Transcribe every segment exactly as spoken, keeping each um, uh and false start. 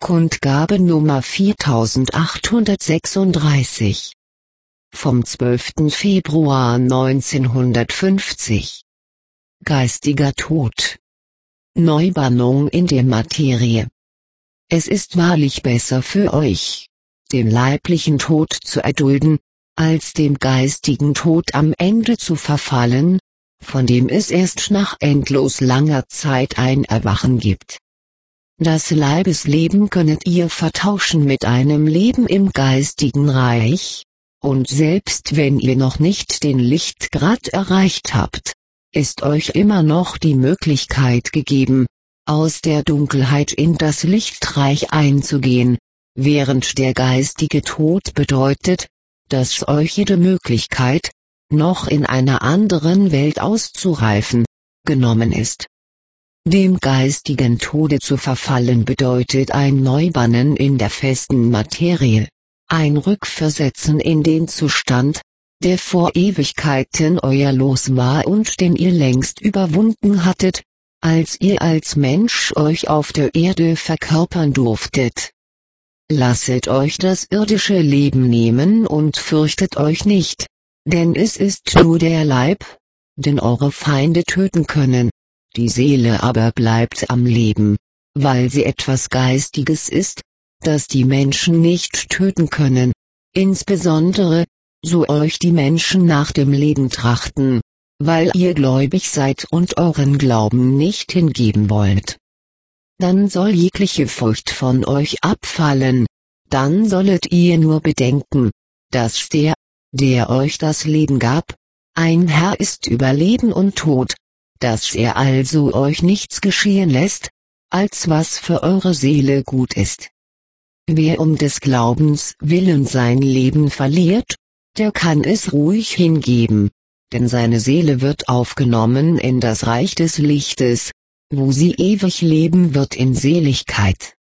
Kundgabe Nummer viertausendachthundertsechsunddreißig. Vom zwölften Februar neunzehnhundertfünfzig. Geistiger Tod. Neubannung in der Materie. Es ist wahrlich besser für euch, den leiblichen Tod zu erdulden, als dem geistigen Tod am Ende zu verfallen, von dem es erst nach endlos langer Zeit ein Erwachen gibt. Das Leibesleben könnet ihr vertauschen mit einem Leben im geistigen Reich, und selbst wenn ihr noch nicht den Lichtgrad erreicht habt, ist euch immer noch die Möglichkeit gegeben, aus der Dunkelheit in das Lichtreich einzugehen, während der geistige Tod bedeutet, dass euch jede Möglichkeit, noch in einer anderen Welt auszureifen, genommen ist. Dem geistigen Tode zu verfallen bedeutet ein Neubannen in der festen Materie, ein Rückversetzen in den Zustand, der vor Ewigkeiten euer Los war und den ihr längst überwunden hattet, als ihr als Mensch euch auf der Erde verkörpern durftet. Lasset euch das irdische Leben nehmen und fürchtet euch nicht, denn es ist nur der Leib, den eure Feinde töten können. Die Seele aber bleibt am Leben, weil sie etwas Geistiges ist, das die Menschen nicht töten können, insbesondere, so euch die Menschen nach dem Leben trachten, weil ihr gläubig seid und euren Glauben nicht hingeben wollt. Dann soll jegliche Furcht von euch abfallen, dann sollet ihr nur bedenken, dass der, der euch das Leben gab, ein Herr ist über Leben und Tod, dass er also euch nichts geschehen lässt, als was für eure Seele gut ist. Wer um des Glaubens willen sein Leben verliert, der kann es ruhig hingeben, denn seine Seele wird aufgenommen in das Reich des Lichtes, wo sie ewig leben wird in Seligkeit.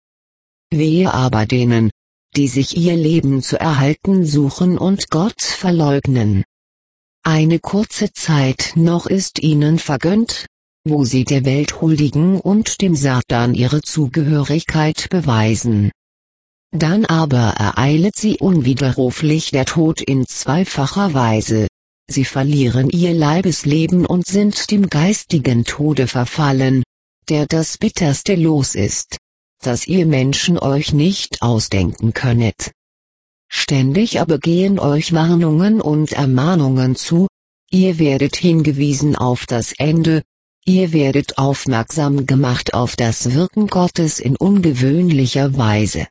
Wehe aber denen, die sich ihr Leben zu erhalten suchen und Gott verleugnen. Eine kurze Zeit noch ist ihnen vergönnt, wo sie der Welt huldigen und dem Satan ihre Zugehörigkeit beweisen. Dann aber ereilet sie unwiderruflich der Tod in zweifacher Weise, sie verlieren ihr Leibesleben und sind dem geistigen Tode verfallen, der das bitterste Los ist, das ihr Menschen euch nicht ausdenken könnet. Ständig aber gehen euch Warnungen und Ermahnungen zu, ihr werdet hingewiesen auf das Ende, ihr werdet aufmerksam gemacht auf das Wirken Gottes in ungewöhnlicher Weise.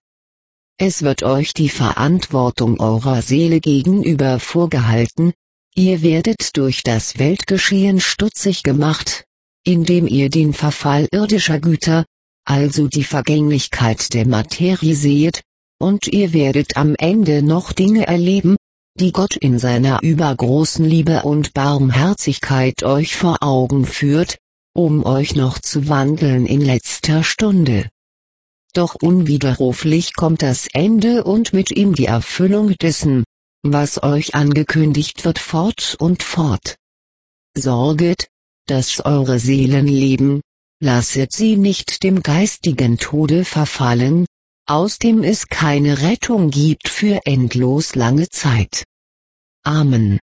Es wird euch die Verantwortung eurer Seele gegenüber vorgehalten, ihr werdet durch das Weltgeschehen stutzig gemacht, indem ihr den Verfall irdischer Güter, also die Vergänglichkeit der Materie seht, und ihr werdet am Ende noch Dinge erleben, die Gott in seiner übergroßen Liebe und Barmherzigkeit euch vor Augen führt, um euch noch zu wandeln in letzter Stunde. Doch unwiderruflich kommt das Ende und mit ihm die Erfüllung dessen, was euch angekündigt wird, fort und fort. Sorget, dass eure Seelen leben, lasset sie nicht dem geistigen Tode verfallen, aus dem es keine Rettung gibt für endlos lange Zeit. Amen.